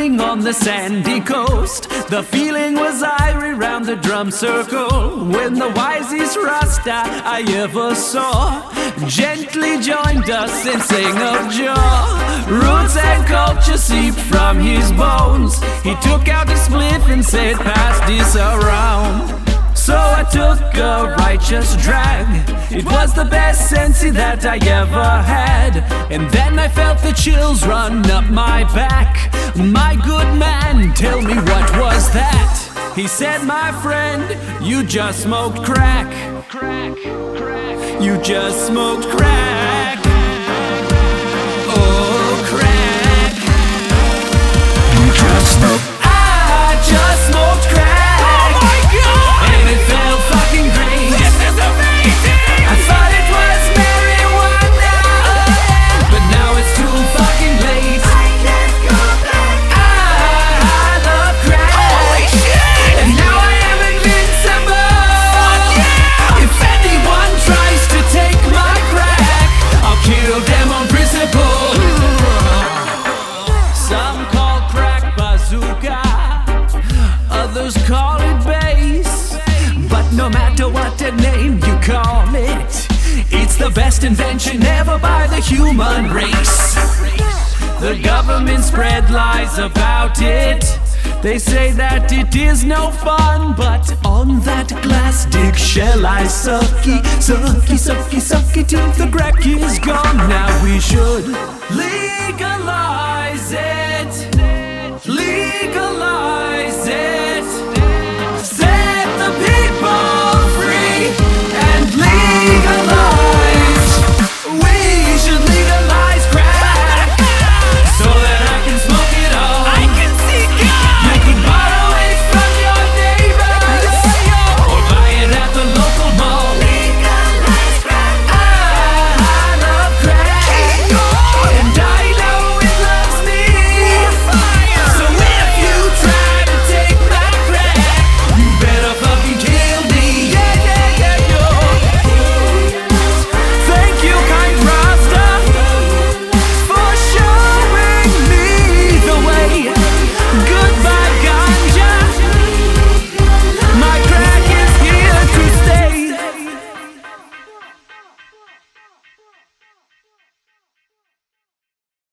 evening on the sandy coast. The feeling was airy round the drum circle when the wisest Rasta I ever saw gently joined us and sang of joy. Roots and culture seeped from his bones. He took out a spliff and said, "Pass this around." So I took a righteous drag. It was the best sensei that I ever had. And then I felt the chills run up my back. "My good man, tell me what was that?" He said, "My friend, you just smoked crack. You just smoked crack. Oh, crack. You just smoked. I just smoked crack. Oh my God! And it felt fucking great. This is amazing. I thought it was marijuana, but now it's too fucking late. I can't go back. I love crack. Holy shit! And now I am invincible. Fuck yeah! If anyone tries to take my crack, I'll kill them on principle. Some call crack bazooka, others call it bass. But no matter what the name you call it, it's the best invention ever by the human race. The government spread lies about it. They say that it is no fun, but on that glass dick shall I sucky, sucky, sucky, sucky till the crack is gone. Now we should legalize it. Legalize